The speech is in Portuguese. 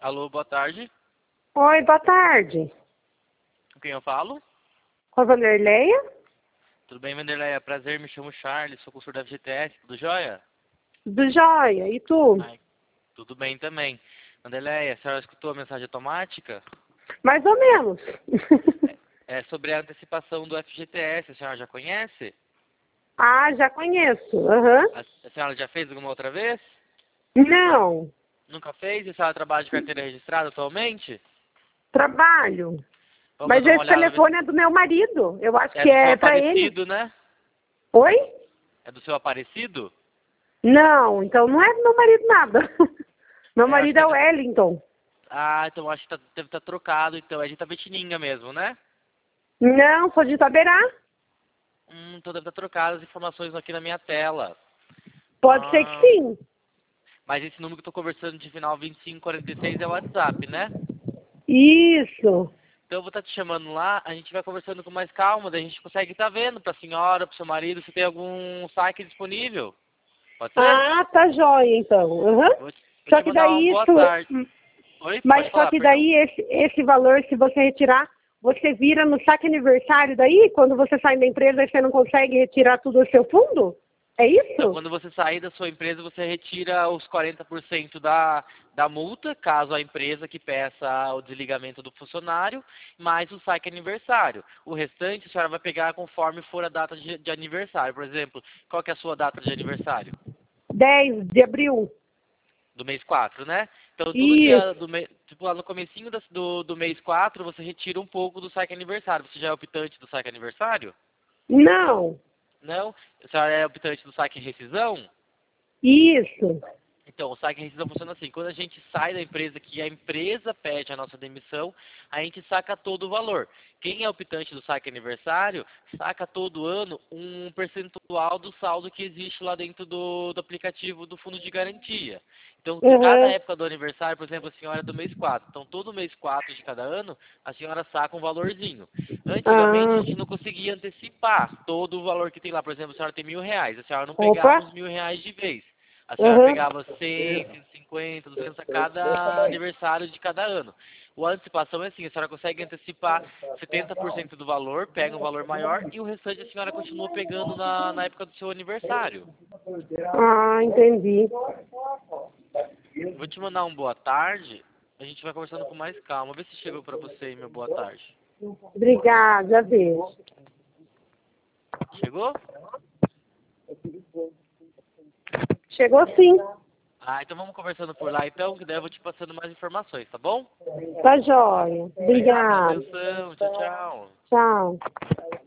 Alô, boa tarde. Oi, boa tarde. Com quem eu falo? Com a Vanderleia? Tudo bem, Vanderleia? Prazer, me chamo Charles, sou consultor da FGTS, tudo jóia? Do Joia. E tu? Ai, tudo bem também. Vanderleia, a senhora escutou a mensagem automática? Mais ou menos. É sobre a antecipação do FGTS, a senhora já conhece? Ah, já conheço. Aham. A senhora já fez alguma outra vez? Não. Nunca fez? E a senhora trabalha de carteira registrada atualmente? Trabalho. Vamos Mas dar uma esse olhada, ver se telefone é do meu marido. Eu acho é que do seu é pra ele. aparecido, né? Oi? É do seu aparecido? Não, então não é do meu marido nada. Meu É, acho marido que é é o do... Wellington. Ah, então acho que deve estar trocado, então. É de Itapetininga mesmo, né? Não, sou de Itaberá. Então deve estar trocado as informações aqui na minha tela. Pode ser que Ah, sim. mas esse número que eu tô conversando de final 2546 é o WhatsApp, né? Isso. Então eu vou estar te chamando lá, a gente vai conversando com mais calma, daí a gente consegue estar vendo pra senhora, pro seu marido, se tem algum saque disponível. Pode ser? Ah, tá joia, então. Aham. Vou Só te que mandar uma daí boa isso. tarde. Oi? Pode Mas só falar, que perdão. daí esse valor, se você retirar, você vira no saque aniversário daí, quando você sai da empresa e você não consegue retirar tudo do seu fundo? É Então, isso? quando você sair da sua empresa, você retira os 40% da multa, caso a empresa que peça o desligamento do funcionário, mais o saque aniversário. O restante a senhora vai pegar conforme for a data de aniversário. Por exemplo, qual que é a sua data de aniversário? 10 de abril. Do mês 4, né? Então, todo dia Isso. do mês, tipo lá no comecinho do mês 4, você retira um pouco do saque aniversário. Você já é optante do saque aniversário? Não. Não? A senhora é optante do saque rescisão? Isso. Então, o saque rescisão funciona assim: quando a gente sai da empresa, que a empresa pede a nossa demissão, a gente saca todo o valor. Quem é optante do saque aniversário, saca todo ano um percentual do saldo que existe lá dentro do aplicativo do fundo de garantia. Então, cada Uhum. época do aniversário, por exemplo, a senhora é do mês 4. Então, todo mês 4 de cada ano, a senhora saca um valorzinho. Antigamente, a Ah, gente não conseguia antecipar todo o valor que tem lá. Por exemplo, a senhora tem R$ 1.000, a senhora não opa. pegava os R$ 1.000 de vez. A senhora Uhum. pegava 100, 150, 200 a cada aniversário de cada ano. O antecipação é assim, a senhora consegue antecipar 70% do valor, pega um valor maior e o restante a senhora continua pegando na época do seu aniversário. Ah, entendi. Vou te mandar um boa tarde, a gente vai conversando com mais calma. Vê se chegou pra você aí, meu boa tarde. Obrigada, beijo. Chegou? Chegou sim. Ah, então vamos conversando por lá então, que daí eu vou te passando mais informações, tá bom? Tá joia. Obrigado pela Obrigada. atenção, tchau, tchau. Tchau.